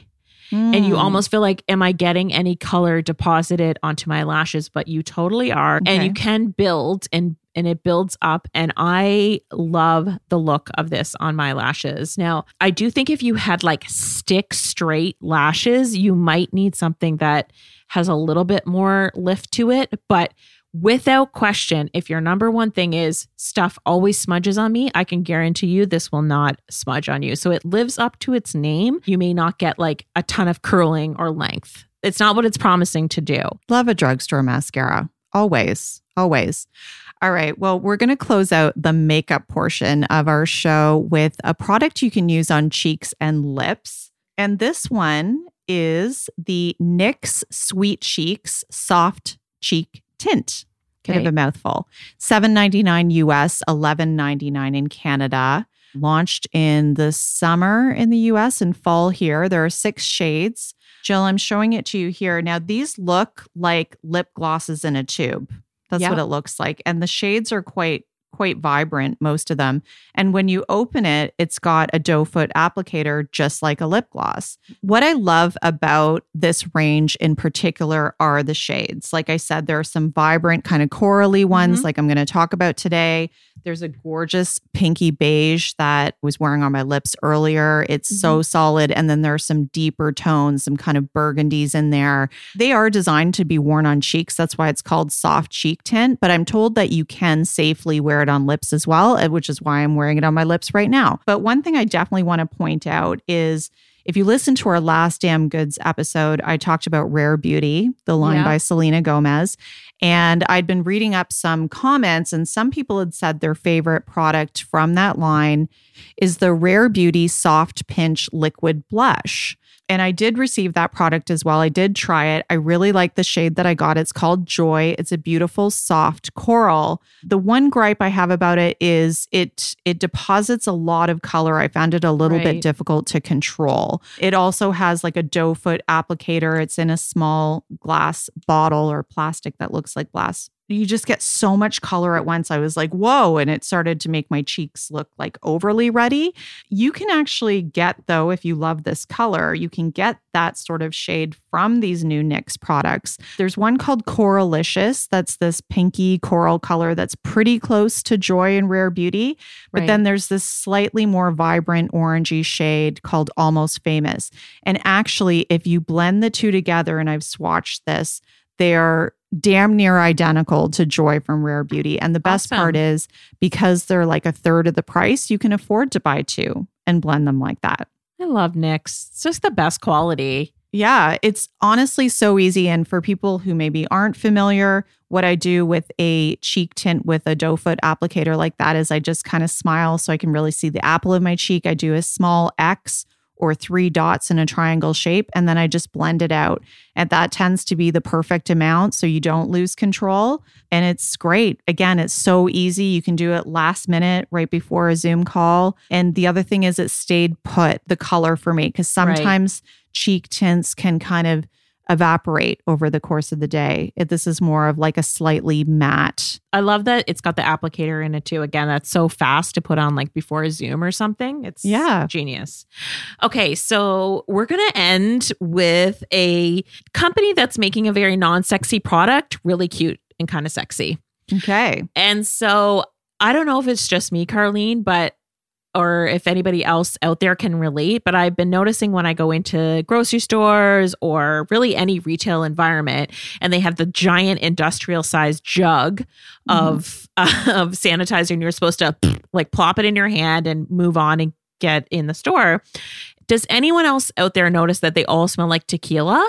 Mm. And you almost feel like, am I getting any color deposited onto my lashes? But you totally are. Okay. And you can build and and it builds up. And I love the look of this on my lashes. Now, I do think if you had like stick straight lashes, you might need something that has a little bit more lift to it. But without question, if your number one thing is stuff always smudges on me, I can guarantee you this will not smudge on you. So it lives up to its name. You may not get like a ton of curling or length. It's not what it's promising to do. Love a drugstore mascara. Always, always. All right. Well, we're going to close out the makeup portion of our show with a product you can use on cheeks and lips. And this one is the N Y X Sweet Cheeks Soft Cheek Tint. Kind okay. of a mouthful. seven ninety-nine U S, eleven ninety-nine in Canada. Launched in the summer in the U S and fall here. There are six shades. Jill, I'm showing it to you here. Now, these look like lip glosses in a tube. That's yep. what it looks like. And the shades are quite, quite vibrant, most of them. And when you open it, it's got a doe foot applicator, just like a lip gloss. What I love about this range in particular are the shades. Like I said, there are some vibrant kind of corally ones, mm-hmm. like I'm going to talk about today. There's a gorgeous pinky beige that I was wearing on my lips earlier. It's mm-hmm. so solid. And then there are some deeper tones, some kind of burgundies in there. They are designed to be worn on cheeks. That's why it's called soft cheek tint. But I'm told that you can safely wear it on lips as well, which is why I'm wearing it on my lips right now. But one thing I definitely want to point out is if you listen to our last Damn Goods episode, I talked about Rare Beauty, the line yeah. by Selena Gomez. And I'd been reading up some comments, and some people had said their favorite product from that line is the Rare Beauty Soft Pinch Liquid Blush. And I did receive that product as well. I did try it. I really like the shade that I got. It's called Joy. It's a beautiful, soft coral. The one gripe I have about it is it it deposits a lot of color. I found it a little right. bit difficult to control. It also has like a doe foot applicator. It's in a small glass bottle or plastic that looks like glass. You just get so much color at once. I was like, whoa. And it started to make my cheeks look like overly ruddy. You can actually get, though, if you love this color, you can get that sort of shade from these new N Y X products. There's one called Coralicious. That's this pinky coral color that's pretty close to Joy and Rare Beauty. But right. then there's this slightly more vibrant orangey shade called Almost Famous. And actually, if you blend the two together, and I've swatched this, they are damn near identical to Joy from Rare Beauty. And the best awesome. part is because they're like a third of the price, you can afford to buy two and blend them like that. I love N Y X. It's just the best quality. Yeah, it's honestly so easy. And for people who maybe aren't familiar, what I do with a cheek tint with a doe foot applicator like that is I just kind of smile so I can really see the apple of my cheek. I do a small X or three dots in a triangle shape, and then I just blend it out. And that tends to be the perfect amount so you don't lose control. And it's great. Again, it's so easy. You can do it last minute, right before a Zoom call. And the other thing is it stayed put, the color for me, because sometimes right. cheek tints can kind of evaporate over the course of the day. It, this is more of like a slightly matte. I love that it's got the applicator in it too. Again, that's so fast to put on like before a Zoom or something. It's yeah. genius. Okay, so we're going to end with a company that's making a very non-sexy product, really cute and kind of sexy. Okay. And so I don't know if it's just me, Carlene, but or if anybody else out there can relate, but I've been noticing when I go into grocery stores or really any retail environment and they have the giant industrial sized jug mm-hmm. of, uh, of sanitizer and you're supposed to like plop it in your hand and move on and get in the store. Does anyone else out there notice that they all smell like tequila?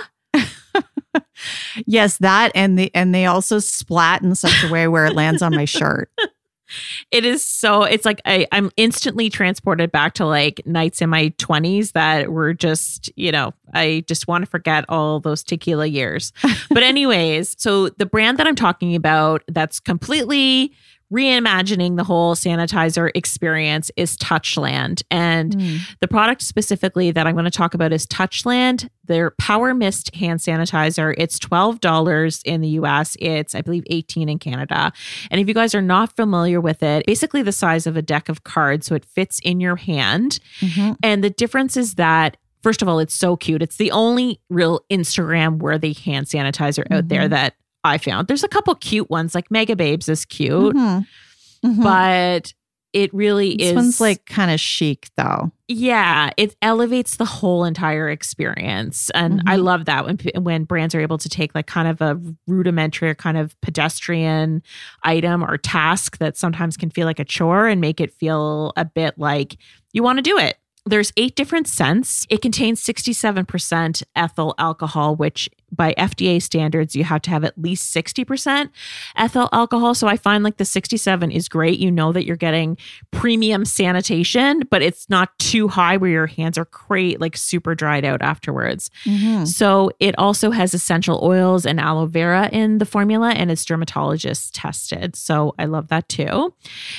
Yes, that and the and they also splat in such a way where it lands on my shirt. It is so, it's like I, I'm instantly transported back to like nights in my twenties that were just, you know, I just want to forget all those tequila years. But anyways, so the brand that I'm talking about that's completely reimagining the whole sanitizer experience is Touchland. And mm. the product specifically that I'm going to talk about is Touchland, their Power Mist hand sanitizer. It's twelve dollars in the U S. It's, I believe, eighteen dollars in Canada. And if you guys are not familiar with it, basically the size of a deck of cards. So it fits in your hand. Mm-hmm. And the difference is that First of all, it's so cute. It's the only real Instagram worthy hand sanitizer out mm-hmm. there that I found. There's a couple cute ones, like Mega Babes is cute, mm-hmm. Mm-hmm. but it really this is. This one's like kind of chic though. Yeah, it elevates the whole entire experience. And mm-hmm. I love that when when brands are able to take like kind of a rudimentary or kind of pedestrian item or task that sometimes can feel like a chore and make it feel a bit like you want to do it. There's eight different scents. It contains sixty-seven percent ethyl alcohol, which by F D A standards, you have to have at least sixty percent ethyl alcohol. So I find like the sixty-seven is great. You know that you're getting premium sanitation, but it's not too high where your hands are great, like super dried out afterwards. Mm-hmm. So it also has essential oils and aloe vera in the formula, and it's dermatologist tested. So I love that too.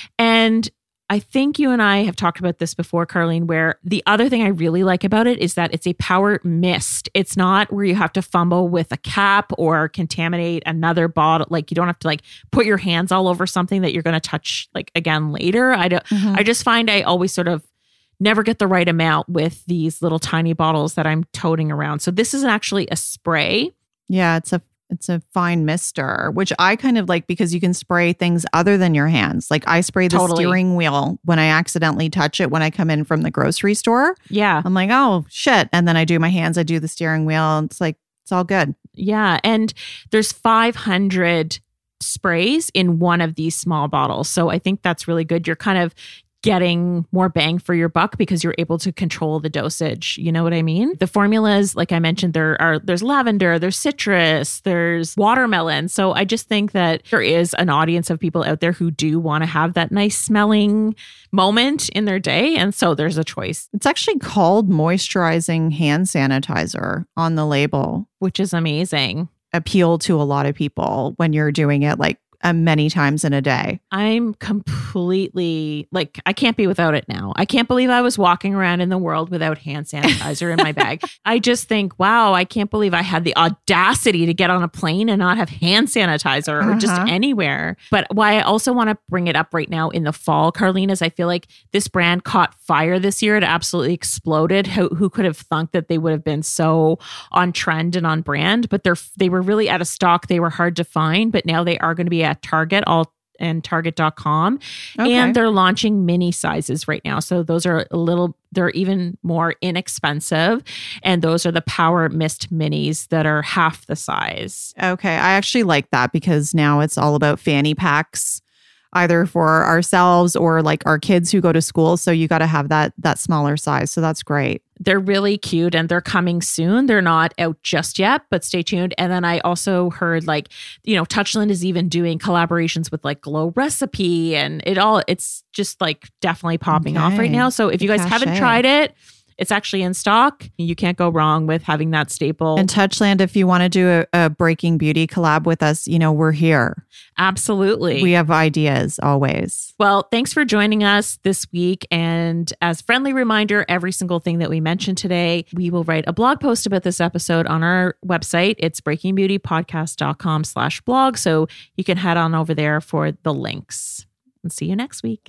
And I think you and I have talked about this before, Carlene, where the other thing I really like about it is that it's a power mist. It's not where you have to fumble with a cap or contaminate another bottle. Like you don't have to like put your hands all over something that you're going to touch like again later. I don't, mm-hmm. I just find I always sort of never get the right amount with these little tiny bottles that I'm toting around. So this is actually a spray. Yeah, it's a It's a fine mister, which I kind of like because you can spray things other than your hands. Like I spray the totally. steering wheel when I accidentally touch it when I come in from the grocery store. Yeah. I'm like, oh, shit. And then I do my hands, I do the steering wheel. And it's like, it's all good. Yeah. And there's five hundred sprays in one of these small bottles. So I think that's really good. You're kind of getting more bang for your buck because you're able to control the dosage. You know what I mean? The formulas, like I mentioned, there are there's lavender, there's citrus, there's watermelon. So I just think that there is an audience of people out there who do want to have that nice smelling moment in their day. And so there's a choice. It's actually called moisturizing hand sanitizer on the label, which is amazing. Appeal to a lot of people when you're doing it like Uh, many times in a day. I'm completely like, I can't be without it now. I can't believe I was walking around in the world without hand sanitizer in my bag. I just think, wow, I can't believe I had the audacity to get on a plane and not have hand sanitizer or uh-huh. just anywhere. But why I also want to bring it up right now in the fall, Carlene, is I feel like this brand caught fire this year. It absolutely exploded. Who, who could have thunk that they would have been so on trend and on brand? But they're they were really out of stock. They were hard to find, but now they are going to be at Target all and target dot com. Okay. And they're launching mini sizes right now. So those are a little, they're even more inexpensive. And those are the Power Mist minis that are half the size. Okay. I actually like that because now it's all about fanny packs, either for ourselves or like our kids who go to school. So you got to have that that smaller size. So that's great. They're really cute and they're coming soon. They're not out just yet, but stay tuned. And then I also heard like, you know, Touchland is even doing collaborations with like Glow Recipe and it all, it's just like definitely popping okay. off right now. So if you guys Cachet. haven't tried it, it's actually in stock. You can't go wrong with having that staple. And Touchland, if you want to do a, a Breaking Beauty collab with us, you know, we're here. Absolutely. We have ideas always. Well, thanks for joining us this week. And as a friendly reminder, every single thing that we mentioned today, we will write a blog post about this episode on our website. It's breakingbeautypodcast.com slash blog. So you can head on over there for the links. And see you next week.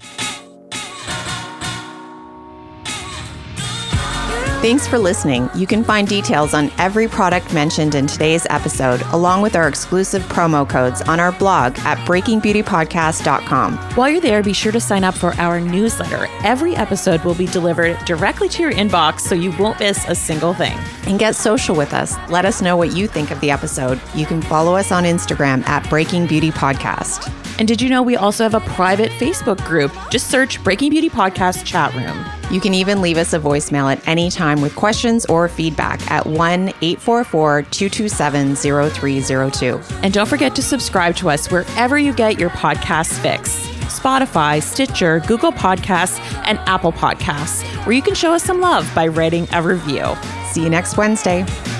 Thanks for listening. You can find details on every product mentioned in today's episode, along with our exclusive promo codes on our blog at breaking beauty podcast dot com. While you're there, be sure to sign up for our newsletter. Every episode will be delivered directly to your inbox, so you won't miss a single thing. And get social with us. Let us know what you think of the episode. You can follow us on Instagram at Breaking Beauty Podcast. And did you know we also have a private Facebook group? Just search Breaking Beauty Podcast Chat Room. You can even leave us a voicemail at any time with questions or feedback at one eight four four, two two seven, zero three zero two. And don't forget to subscribe to us wherever you get your podcasts fix. Spotify, Stitcher, Google Podcasts, and Apple Podcasts, where you can show us some love by writing a review. See you next Wednesday.